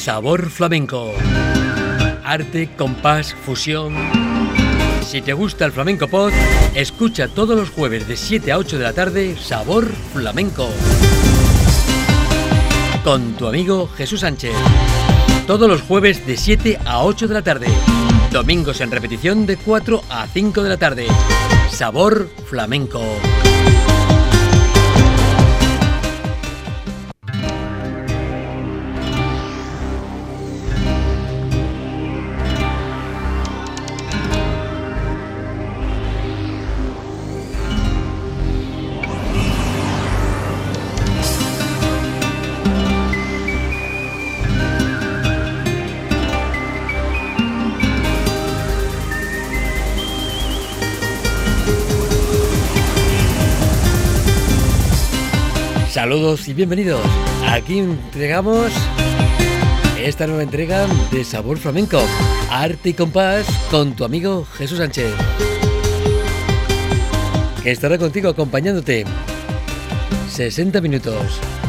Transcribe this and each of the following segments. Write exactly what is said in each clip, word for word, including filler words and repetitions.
Sabor Flamenco. Arte, compás, fusión. Si te gusta el flamenco pod, escucha todos los jueves de siete a ocho de la tarde Sabor Flamenco. Con tu amigo Jesús Sánchez. Todos los jueves de siete a ocho de la tarde. Domingos en repetición de cuatro a cinco de la tarde. Sabor Flamenco. Saludos y bienvenidos. Aquí entregamos esta nueva entrega de Sabor Flamenco, Arte y Compás, con tu amigo Jesús Sánchez, que estará contigo acompañándote sesenta minutos.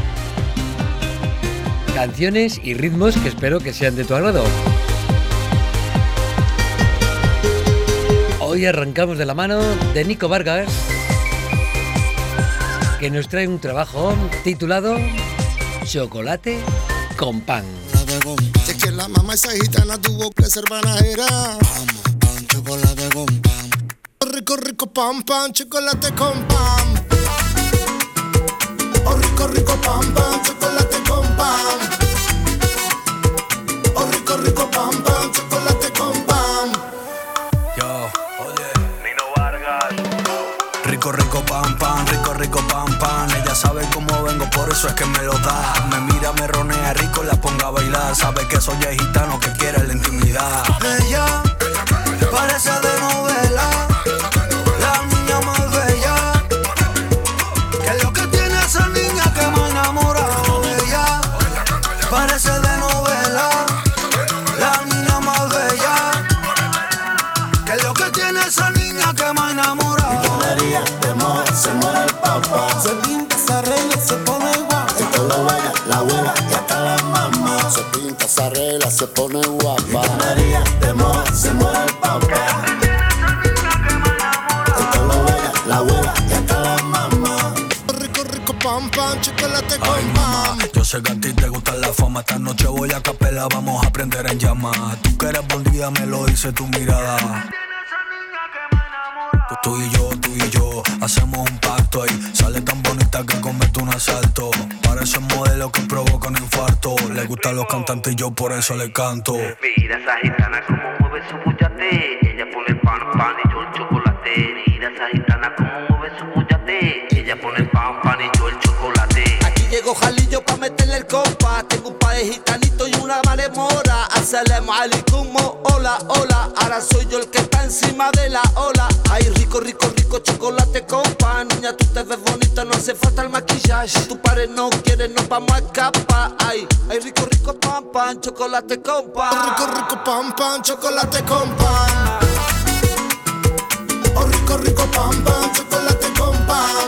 Canciones y ritmos que espero que sean de tu agrado. Hoy arrancamos de la mano de Nico Vargas, que nos trae un trabajo titulado Chocolate con Pan. Si es que la mamá esa gitana tuvo que ser panajera. Pan, pan, chocolate con pan. Rico, rico, pan, pan, chocolate con pan. Oh, rico, rico, pan, pan, chocolate con pan. Oh, rico, rico, pan, pan, chocolate con pan. Yo, oye, Nino Vargas. Rico, rico, pan, pan, rico, rico, pan, pan. Ella sabe cómo vengo, por eso es que me lo da. Me mira, me ronea rico, la ponga a bailar. Sabe que soy el gitano que quiere la intimidad. Ella parece de novela, la niña más bella. Que es lo que tiene esa niña que me ha enamorado. Ella parece de novela, la niña más bella. Que es lo que tiene esa niña que me ha enamorado. De moda, se muere el papá. Se pinta, se arregla, se pone guapa. Esto lo baila la abuela y hasta la mamá. Se pinta, se arregla, se pone guapa. María, de moda, se muere el papá. Esto lo baila la abuela y hasta la mamá. Rico, rico, pan, pan, chocolate con Ay, mamá, yo sé que a ti te gusta la fama. Esta noche voy a capela, vamos a aprender en llamar. Tú que eres bandida, me lo dice tu mirada. Tú y yo, tú y yo, hacemos un pacto y sale tan bonita que comete un asalto. Parece un modelo que provoca un infarto. Le gustan los cantantes y yo por eso le canto. Mira esa gitana como mueve su bullate. Ella pone el pan, pan y yo el chocolate. Mira esa gitana como mueve su bullate. Ella pone el pan, pan y yo el chocolate. Aquí llegó Jalillo pa' meterle el compa. Tengo un par de gitanitos y una maremora. Assalamu alaikum, hola, hola. Ahora soy yo el que está encima de la ola. Ay, rico, rico, rico, chocolate con pan. Niña, tú te ves bonita, no hace falta el maquillaje. Tu padre no quiere, nos vamos a escapar. Ay, ay, rico, rico, pan, pan, chocolate con pan. rico, rico, pan, pan, chocolate con pan. Oh, rico, rico, pan, pan, chocolate con pan.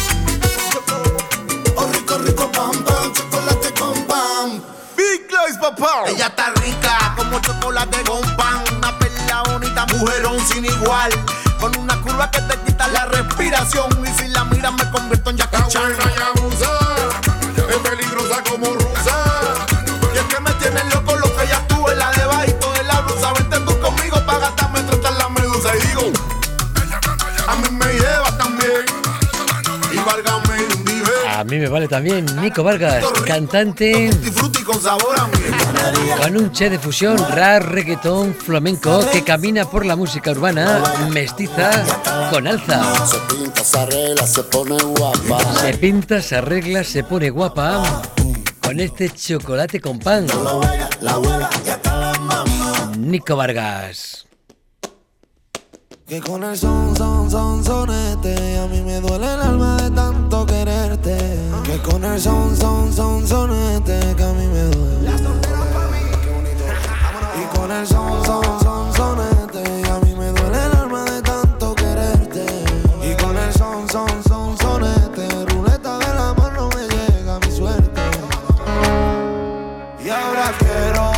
Oh, rico, rico, pan, pan, chocolate con pan. Big Lies, papá. Ella está rica como chocolate con pan. Una perla bonita, mujerón sin igual. Con una curva que te quita la respiración. Y si la miras me convierto en Jackie Chan. Es peligrosa como rusa. Y es que me tiene loco lo que ella tuvo en la de bajito de la blusa. Vente tú conmigo pa' gastarme tratar la medusa. Y digo, a mí me lleva también. Y válgame un día. A mí me vale también Nico Vargas, cantante Disfruta con sabor a mí. con un che de fusión rap, reggaetón, flamenco, que camina por la música urbana mestiza con alza. Se pinta, se arregla, se pone guapa. Se pinta, se arregla, se pone guapa con este chocolate con pan. La abuela y hasta la mamá. Nico Vargas. Que con el son, son, son, sonete. A mí me duele el alma de tanto quererte. Que con el son, son, son, sonete. Que a mí me duele. Y con el son, son, son, sonete. A mí me duele el alma de tanto quererte. Y con el son, son, son, sonete. Ruleta de la mano me llega mi suerte. Y ahora quiero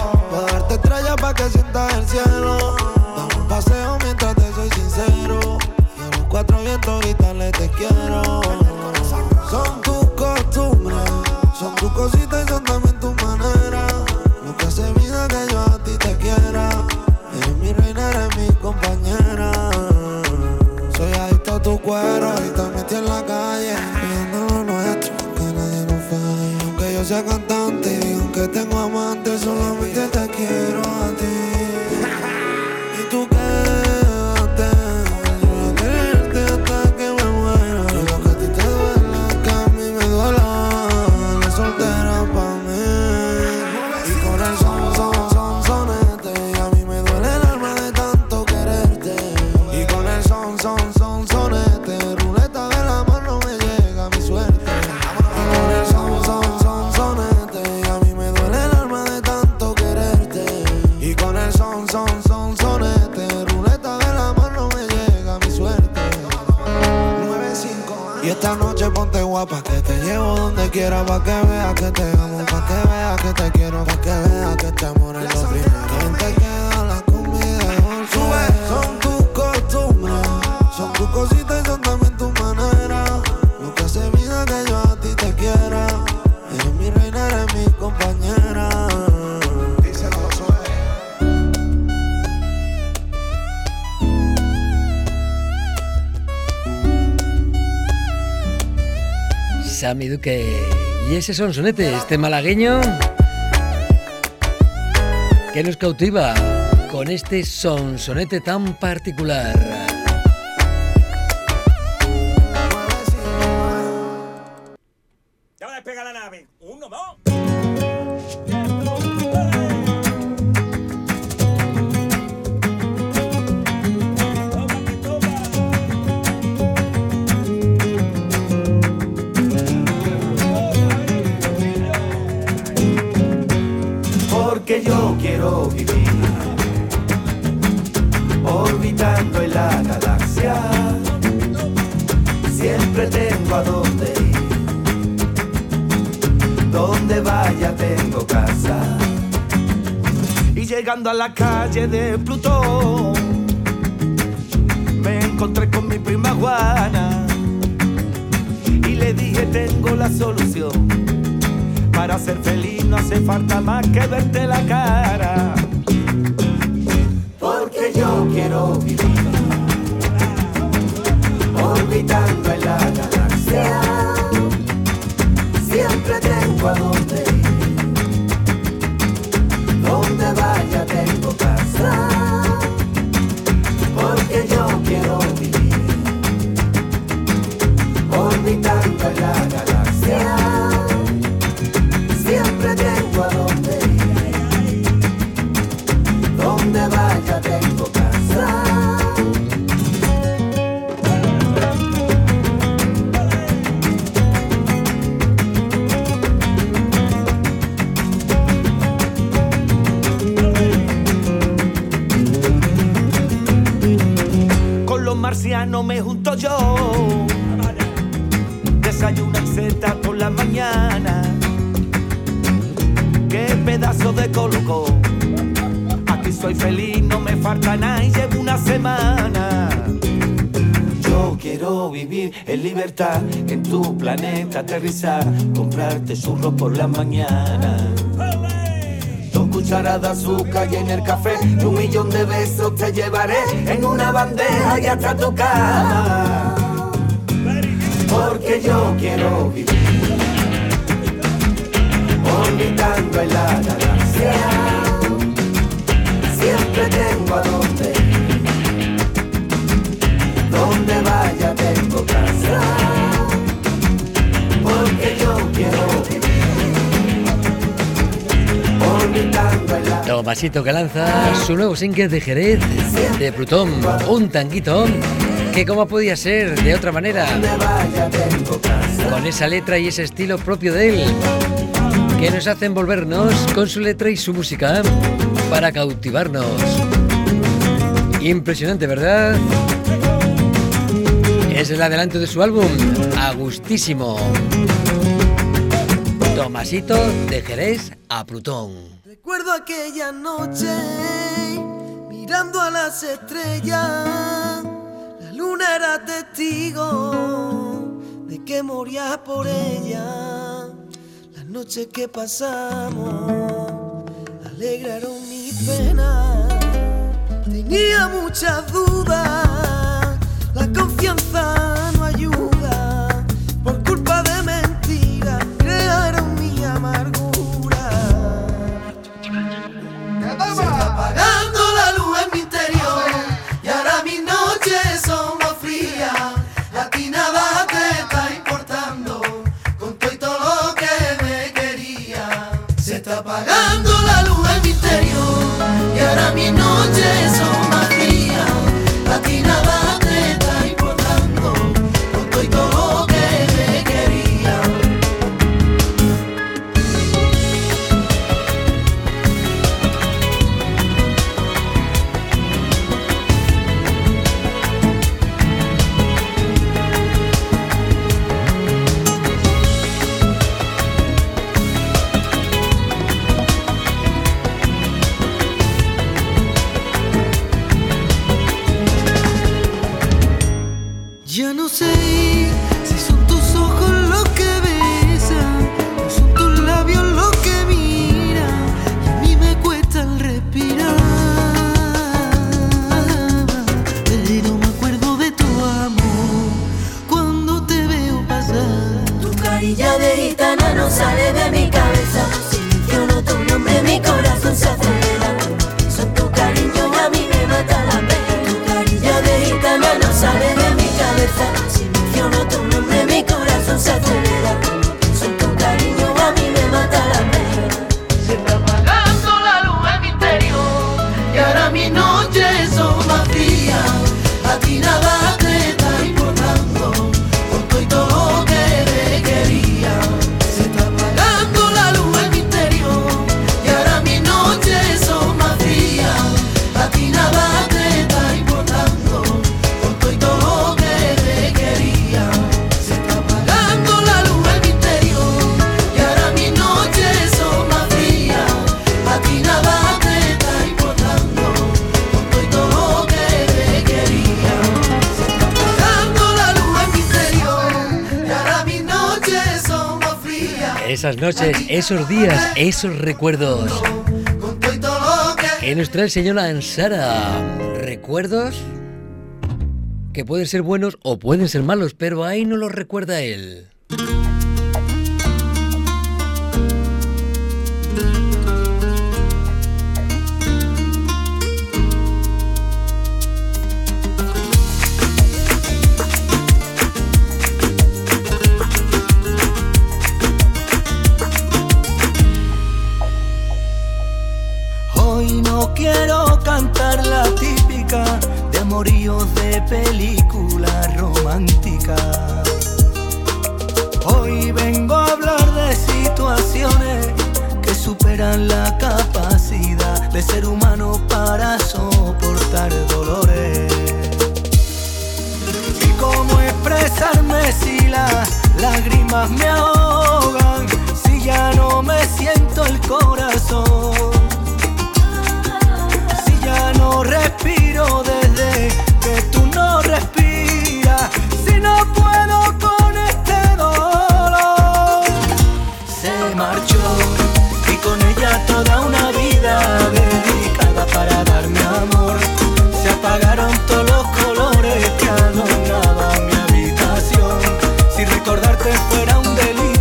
que sientas el cielo. Dame un paseo mientras te soy sincero. Y a los cuatro vientos gritarle te quiero. Son tus costumbres, son tus cositas y son también tus maneras. Lo que hace vida que yo a ti te quiera. Eres mi reina, eres mi compañera. Soy adicto a tu cuero y te metí en la calle. Pidiendo lo nuestro, que nadie nos falle. Aunque yo sea cantante y digan que tengo amantes, solamente te quiero a ti. Y tú quédate, yo voy a quererte hasta que me muera. Y lo que a ti te duela, que a mí me duela. La soltera pa' mí. Y con el son, son, son, sonete. Y a mí me duele el alma de tanto quererte. Y con el son, son, son, sonete. Ruleta del amor no me llega mi suerte. Y con el son, son, son, sonete. Y a mí me duele el alma de tanto quererte. Y con el son, son, son, sonete. Ruleta del amor no me llega mi suerte. nueve cinco. Y esta noche ponte guapa, que te llevo donde quiera. Pa' que veas que te amo, pa' que veas que te quiero. Pa' que veas que este amor es lo primero. ¿Quién te queda la comida? Son tus costumbres, son tus cositas y son también tus maneras. Lo que hace vida que yo a ti te quiera. Eres mi reina, eres mi compañera. Díselo, Sammy Duque. Y ese sonsonete, este malagueño que nos cautiva con este sonsonete tan particular. Ya va a despegar la nave. Uno, dos. Porque yo quiero vivir orbitando en la galaxia. Siempre tengo a dónde ir. Donde vaya tengo casa. Y llegando a la calle de Plutón, me encontré con mi prima Juana y le dije tengo la solución. Para ser feliz no hace falta más que verte la cara. Porque yo quiero vivir orbitando en la galaxia. Siempre tengo a dónde ir. Donde vaya tengo casa. Porque yo quiero vivir orbitando en la galaxia. Siempre tengo a dónde ir. Donde vaya tengo casa. Con los marcianos me junto yo. Desayuno en seta por la mañana. Qué pedazo de colocó. Aquí soy feliz, no me falta nada y llevo una semana. Yo quiero vivir en libertad, en tu planeta aterrizar, comprarte churros por la mañana. Dos cucharadas de azúcar y en el café, y un millón de besos te llevaré en una bandeja y hasta tu cama. Porque yo quiero vivir orbitando en la galaxia. Siempre tengo a dónde ir. Donde vaya tengo casa. Porque yo quiero vivir orbitando en la... Tomasito que lanza su nuevo single de Jerez, de Plutón, un tanguito que como podía ser de otra manera, con esa letra y ese estilo propio de él, que nos hace envolvernos con su letra y su música para cautivarnos. Impresionante, ¿verdad? Es el adelanto de su álbum, Agustísimo. Tomasito de Jerez a Plutón. Recuerdo aquella noche mirando a las estrellas, la luna era testigo de que moría por ella. Las noches que pasamos alegraron mi pena, tenía muchas dudas, la confianza no ayuda, por culpa de mentiras crearon mi amargura. Se está apagando la luz en mi interior y ahora mis noches son más frías. A ti nada te está importando con todo y todo lo que me quería. Se está apagando la luz en mi interior y ahora mis noches son más frías. A ti nada te está importando con todo y todo lo que me quería. Ya no sé si son tus ojos los que besan o son tus labios los que miran y a mí me cuesta el respirar. Pero me acuerdo de tu amor cuando te veo pasar. Tu carilla de gitana no sale de mi cabeza. Si menciono tu nombre mi corazón se acelera. Son tu cariño a mí me mata la pena. Tu carilla de gitana no sale de mi cabeza. Si menciono tu nombre mi corazón se acelera. Son tu cariño a mí me mata la pena. Se está apagando la luz en mi interior y ahora mis noches son más frías. A ti nada te está importando con todo y todo lo que me quería. Se está apagando la luz en mi interior y ahora mis noches son más frías. A ti nada te está importando con todo y todo lo que me quería. Se está apagando la luz en mi interior y ahora mis noches son más frías. A ti nada te está importando con todo y todo lo que me quería. Se está apagando la luz en mi interior y ahora mis noches son más frías. Esas noches, esos días, esos recuerdos. Con todo y todo lo que Que nos trae el señor Ansara. Recuerdos que pueden ser buenos o pueden ser malos, pero ahí no los recuerda él. Hoy no quiero cantar la típica de amoríos de película romántica. Hoy vengo a hablar de situaciones que superan la capacidad de ser humano para soportar dolores. Y cómo expresarme si las lágrimas me ahogan, si ya no me siento el corazón. Ya no respiro desde que tú no respiras. Si no puedo con este dolor. Se marchó y con ella toda una vida dedicada para darme amor. Se apagaron todos los colores que adornaban mi habitación. Si recordarte fuera un delito,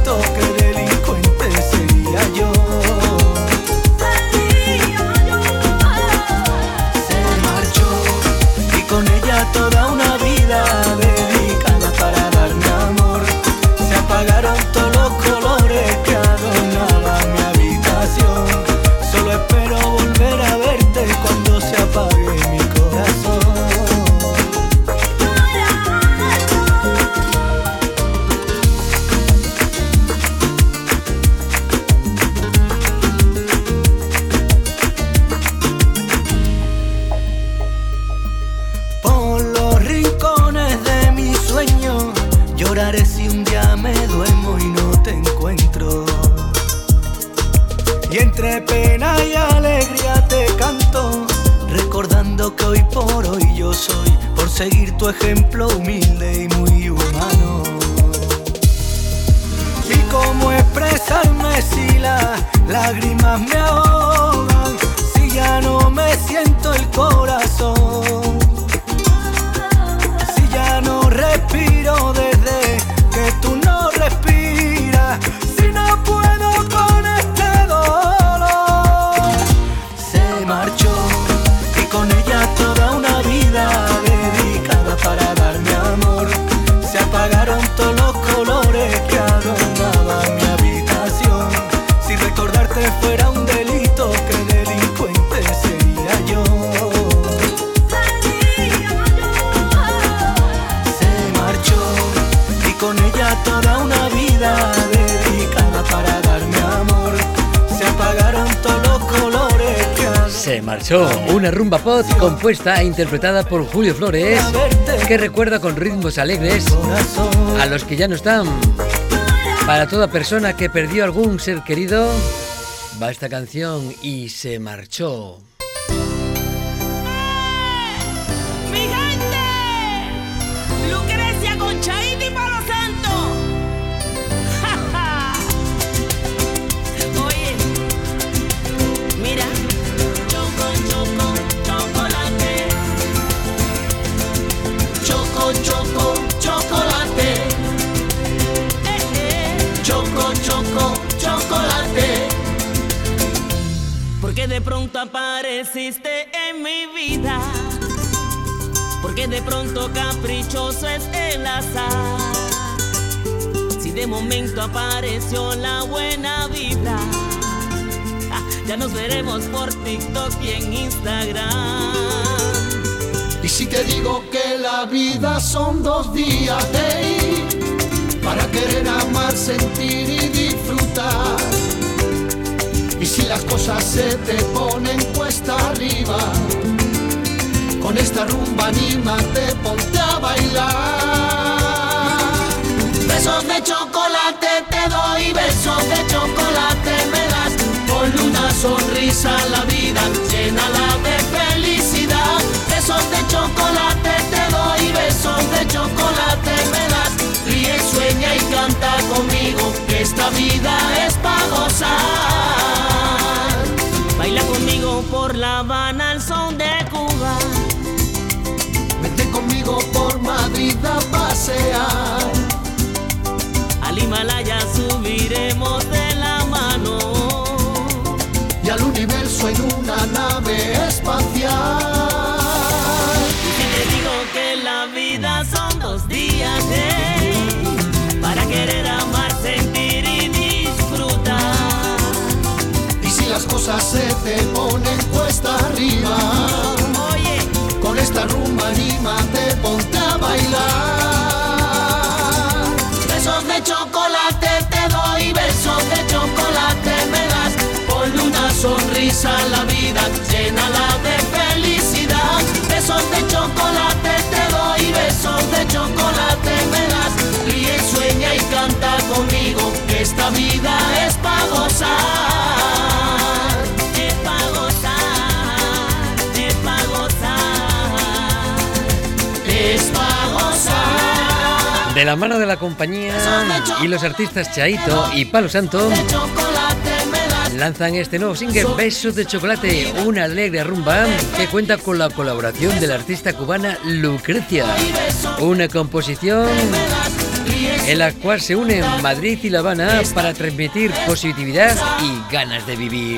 y entre pena y alegría te canto, recordando que hoy por hoy yo soy, por seguir tu ejemplo humilde y muy humano. Y cómo expresarme si las lágrimas me ahogan, si ya no me siento el corazón, si ya no respiro desde que tú no respiras, si no puedo con este dolor. Se marchó y con ella toda una vida dedicada para darme amor. Se apagaron todos los colores que adornaban mi habitación. Si recordarte fuera un delito, qué delincuente sería yo. Se marchó y con ella toda una vida dedicada para darme amor. Se apagaron todos los colores que adornaban. Se marchó, una rumba pop compuesta e interpretada por Julio Flores, que recuerda con ritmos alegres a los que ya no están. Para toda persona que perdió algún ser querido, va esta canción y se marchó. ¡Mi gente! Lucrecia con Chaito y Palo Santo. Oye, mira. Choco, choco, chocolate. Choco, choco, chocolate. Eh, eh. Choco, choco, chocolate. Porque de pronto apareciste en mi vida. Porque de pronto caprichoso es el azar. Si de momento apareció la buena vibra, ah, ya nos veremos por TikTok y en Instagram. Y si te digo que la vida son dos días de ir para querer amar, sentir y disfrutar. Y si las cosas se te ponen cuesta arriba, con esta rumba anímate, ponte a bailar. Besos de chocolate te doy, besos de chocolate me das. Ponle una sonrisa a la vida, llénala de felicidad. Besos de chocolate te doy, besos de chocolate me das. Ríe, sueña y canta conmigo, que esta vida es pa' gozar. Baila conmigo por La Habana al son de Cuba. Vete conmigo por Madrid a pasear. Al Himalaya subiremos de la mano y al universo en una nave espacial. Y si te digo que la vida son dos días de para querer amar, sentir y disfrutar. Y si las cosas se te ponen cuesta arriba, oye, con esta rumba anímate, ponte a bailar. Besos de chocolate te doy, besos de chocolate me das. Ponle una sonrisa a la vida, llénala de felicidad. Besos de chocolate te doy, besos de chocolate me das. Ríe, sueña y canta conmigo, que esta vida es pa' gozar. es pa' gozar, es pa' gozar, Es pa' gozar. De la mano de la compañía y los artistas Chaito y Palo Santo, lanzan este nuevo single, Besos de Chocolate, una alegre rumba que cuenta con la colaboración de la artista cubana Lucrecia, una composición en la cual se unen Madrid y La Habana para transmitir positividad y ganas de vivir.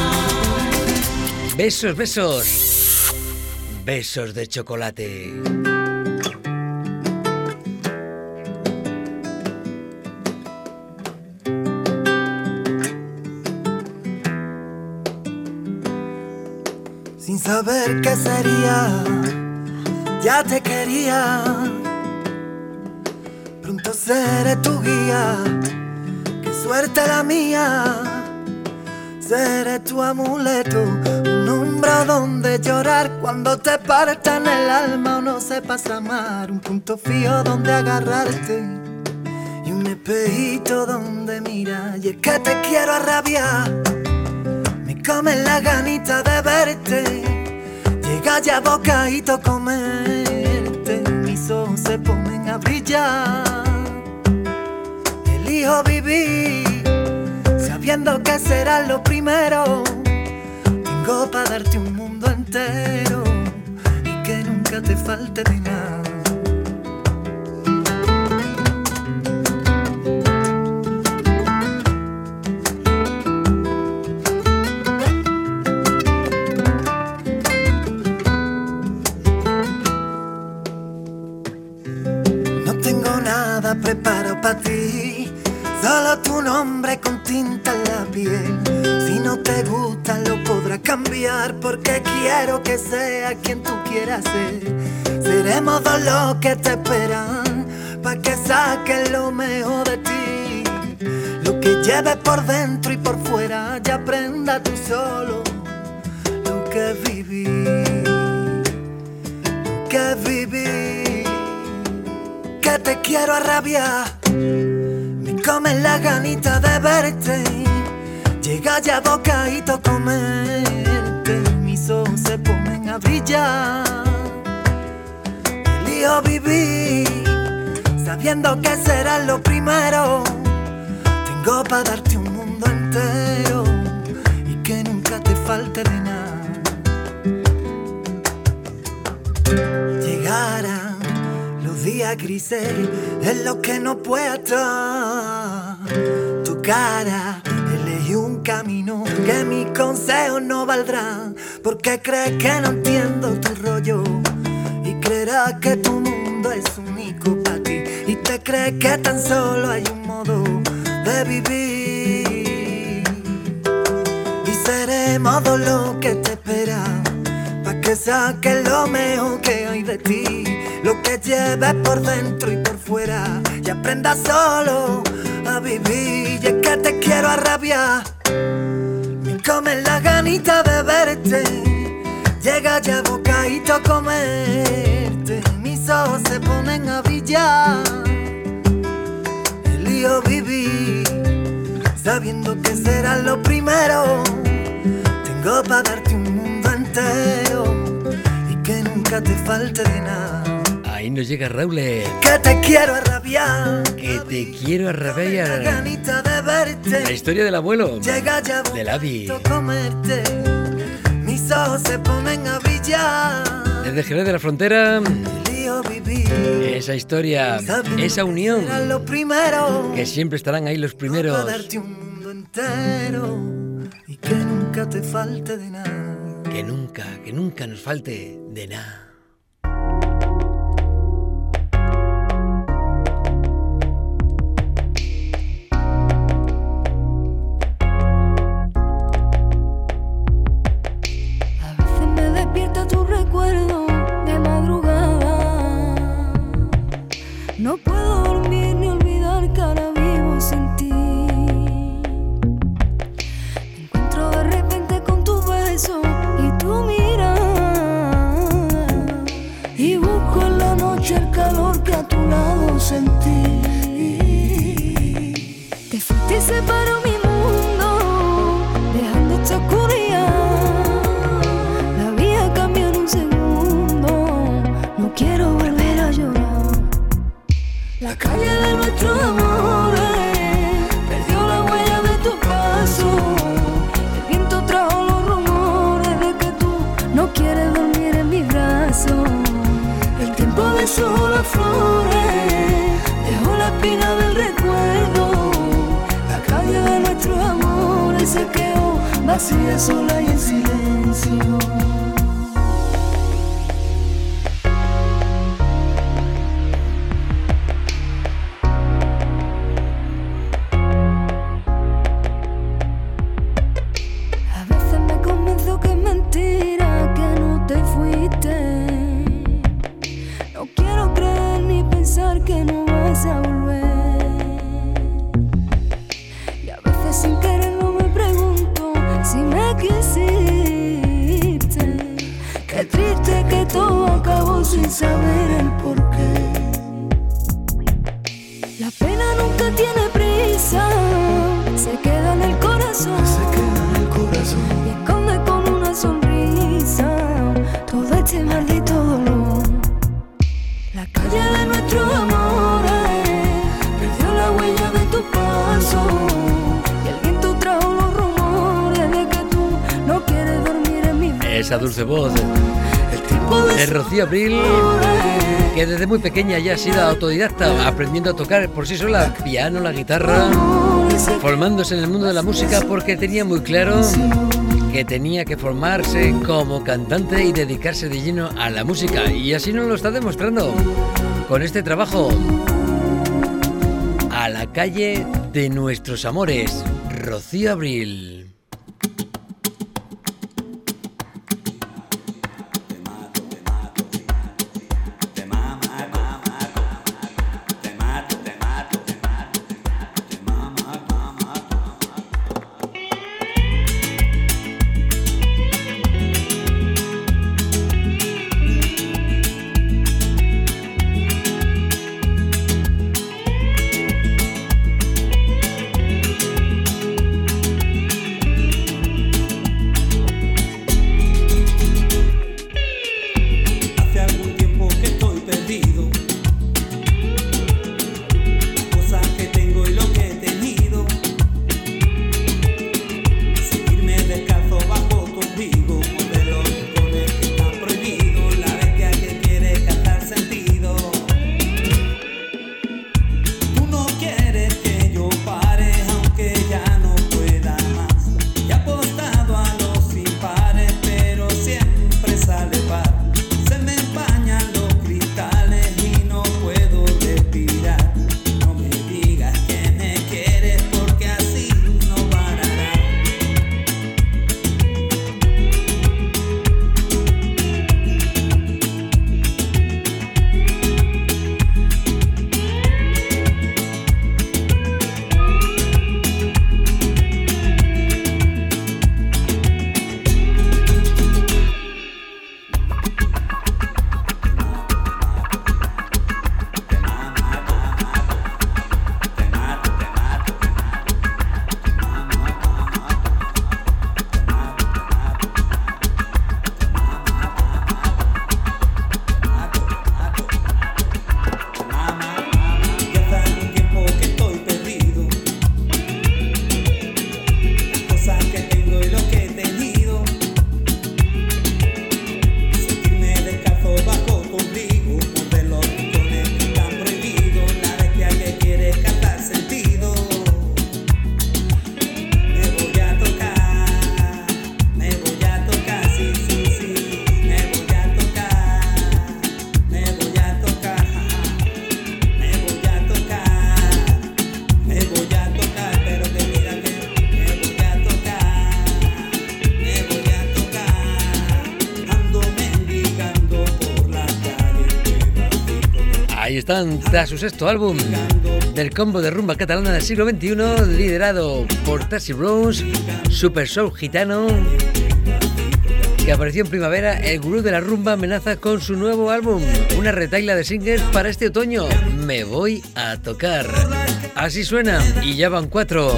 Besos, besos, besos de chocolate. Sin saber qué sería, ya te quería. Pronto seré tu guía, qué suerte la mía. Seré tu amuleto, un umbra donde llorar cuando te partan el alma o no sepas amar. Un punto fijo donde agarrarte y un espejito donde mirar. Y es que te quiero arrabiar come la ganita de verte, llega ya bocadito comerte, mis ojos se ponen a brillar. Elijo vivir sabiendo que será lo primero. Tengo para darte un mundo entero y que nunca te falte de nada. Preparo para ti, solo tu nombre con tinta en la piel. Si no te gusta lo podrás cambiar, porque quiero que sea quien tú quieras ser. Seremos dos los que te esperan, pa' que saques lo mejor de ti. Lo que lleves por dentro y por fuera, ya aprenda tú solo lo que es vivir, lo que es vivir. Que te quiero arrabiar, me come la ganita de verte, llega ya bocadito comerte, mis ojos se ponen a brillar. Elijo vivir sabiendo que será lo primero. Tengo para darte un mundo entero y que nunca te falte de nada. Llegará días grises es lo que no puedo estar. Tu cara elegí un camino que mis consejos no valdrán, porque crees que no entiendo tu rollo y creerás que tu mundo es único para ti, y te crees que tan solo hay un modo de vivir. Y seremos dos los que te esperan, pa' que saques lo mejor que hay de ti. Lo que lleves por dentro y por fuera, y aprendas solo a vivir. Y es que te quiero arrabiar, me come la ganita de verte, llega ya bocadito comerte, mis ojos se ponen a brillar. Elijo vivir sabiendo que será lo primero. Tengo para darte un mundo entero y que nunca te falte de nada. Ahí nos llega Raúl. Que te quiero arrabiar, que te quiero arrabiar. La ganita de verte, la historia del abuelo, llega ya de Lavi. Comerte, mis ojos se ponen a brillar. Desde Jerez de la Frontera, vivir, esa historia, esa unión, lo primero, que siempre estarán ahí los primeros. Para darte un mundo entero y que nunca te falte de nada. Que nunca, que nunca nos falte de nada. No puedo dormir ni olvidar que ahora vivo sin ti. Me encuentro de repente con tu beso y tu mirada, y busco en la noche el calor que a tu lado sentí. Te fuiste y separó mi mundo, dejando esta oscuridad. La vida cambió en un segundo, no quiero volver a llorar. La calle de nuestros amores perdió la huella de tu paso. El viento trajo los rumores de que tú no quieres dormir en mis brazos. El tiempo besó las flores, dejó la espina del recuerdo. La calle de nuestros amores se quedó vacía, sola y en silencio. Que no vas a volver, y a veces sin quererlo me pregunto si me quisiste. Qué triste que todo acabó sin saber el porqué. La pena nunca tiene prisa, se queda en el corazón, se queda en el corazón. esa dulce voz de Rocío Abril, que desde muy pequeña ya ha sido autodidacta, aprendiendo a tocar por sí sola piano, la guitarra, formándose en el mundo de la música porque tenía muy claro que tenía que formarse como cantante y dedicarse de lleno a la música, y así nos lo está demostrando con este trabajo, A la calle de nuestros amores, Rocío Abril. Están tras su sexto álbum del combo de rumba catalana del siglo veintiuno, liderado por Tassie Rose, Super Soul Gitano, que apareció en primavera. El gurú de la rumba amenaza con su nuevo álbum, una retahíla de singles para este otoño, Me voy a tocar. Así suena, y ya van cuatro.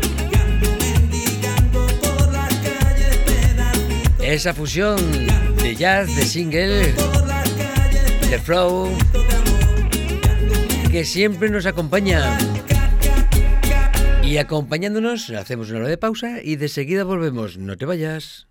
Esa fusión de jazz, de single, de flow, que siempre nos acompaña. Y acompañándonos, hacemos una hora de pausa y de seguida volvemos. No te vayas.